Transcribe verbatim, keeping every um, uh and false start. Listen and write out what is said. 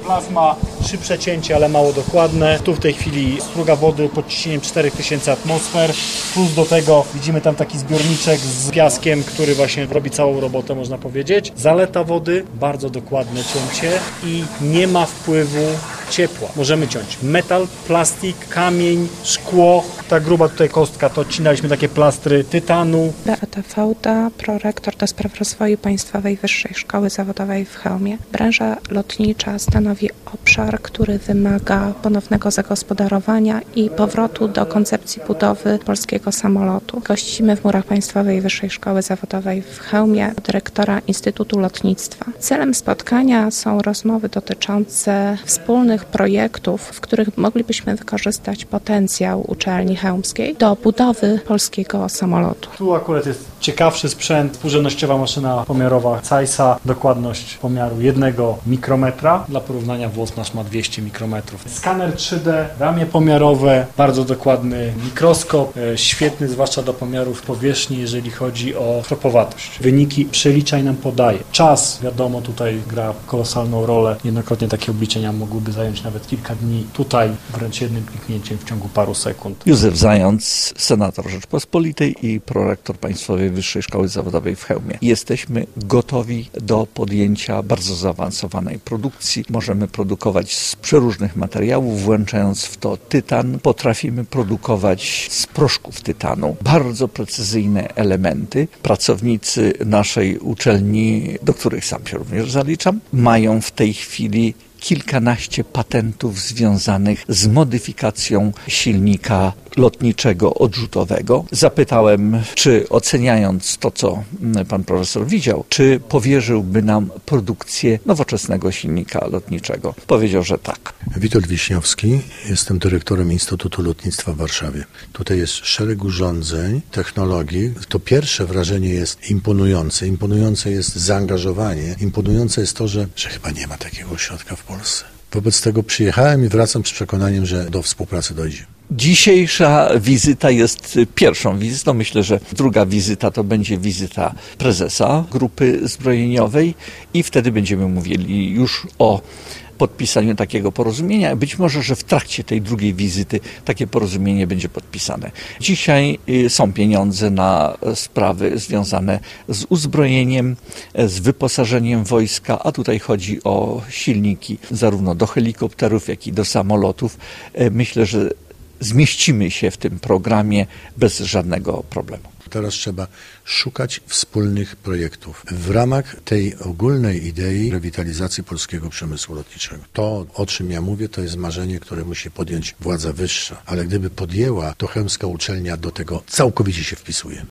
Plazma, trzy przecięcie, ale mało dokładne. Tu w tej chwili struga wody pod ciśnieniem cztery tysiące atmosfer. Plus do tego widzimy tam taki zbiorniczek z piaskiem, który właśnie robi całą robotę, można powiedzieć. Zaleta wody, bardzo dokładne cięcie i nie ma wpływu ciepła. Możemy ciąć metal, plastik, kamień, szkło. Ta gruba tutaj kostka, to odcinaliśmy takie plastry tytanu. Beata Fałda, prorektor do spraw rozwoju Państwowej Wyższej Szkoły Zawodowej w Chełmie. Branża lotnicza stanowi obszar, który wymaga ponownego zagospodarowania i powrotu do koncepcji budowy polskiego samolotu. Gościmy w murach Państwowej Wyższej Szkoły Zawodowej w Chełmie dyrektora Instytutu Lotnictwa. Celem spotkania są rozmowy dotyczące wspólnych projektów, w których moglibyśmy wykorzystać potencjał uczelni chełmskiej do budowy polskiego samolotu. Tu akurat jest ciekawszy sprzęt, współrzędnościowa maszyna pomiarowa Zeissa, dokładność pomiaru jednego mikrometra. Dla porównania włos nasz ma dwieście mikrometrów. Skaner trzy D, ramię pomiarowe, bardzo dokładny mikroskop, świetny zwłaszcza do pomiarów powierzchni, jeżeli chodzi o chropowatość. Wyniki przeliczaj nam podaje. Czas, wiadomo, tutaj gra kolosalną rolę. Jednokrotnie takie obliczenia mogłyby zająć nawet kilka dni. Tutaj wręcz jednym kliknięciem w ciągu paru sekund. Józef Zając, senator Rzeczpospolitej i prorektor Państwowej Wyższej Szkoły Zawodowej w Chełmie. Jesteśmy gotowi do podjęcia bardzo zaawansowanej produkcji. Możemy produkować z przeróżnych materiałów, włączając w to tytan. Potrafimy produkować z proszków tytanu bardzo precyzyjne elementy. Pracownicy naszej uczelni, do których sam się również zaliczam, mają w tej chwili kilkanaście patentów związanych z modyfikacją silnika lotniczego odrzutowego. Zapytałem, czy oceniając to, co pan profesor widział, czy powierzyłby nam produkcję nowoczesnego silnika lotniczego. Powiedział, że tak. Witold Wiśniowski, jestem dyrektorem Instytutu Lotnictwa w Warszawie. Tutaj jest szereg urządzeń, technologii. To pierwsze wrażenie jest imponujące. Imponujące jest zaangażowanie. Imponujące jest to, że, że chyba nie ma takiego ośrodka w Polsce. Wobec tego przyjechałem i wracam z przekonaniem, że do współpracy dojdzie. Dzisiejsza wizyta jest pierwszą wizytą. Myślę, że druga wizyta to będzie wizyta prezesa grupy zbrojeniowej i wtedy będziemy mówili już o podpisaniu takiego porozumienia. Być może, że w trakcie tej drugiej wizyty takie porozumienie będzie podpisane. Dzisiaj są pieniądze na sprawy związane z uzbrojeniem, z wyposażeniem wojska, a tutaj chodzi o silniki zarówno do helikopterów, jak i do samolotów. Myślę, że zmieścimy się w tym programie bez żadnego problemu. Teraz trzeba szukać wspólnych projektów w ramach tej ogólnej idei rewitalizacji polskiego przemysłu lotniczego. To, o czym ja mówię, to jest marzenie, które musi podjąć władza wyższa, ale gdyby podjęła, to chełmska uczelnia do tego całkowicie się wpisuje.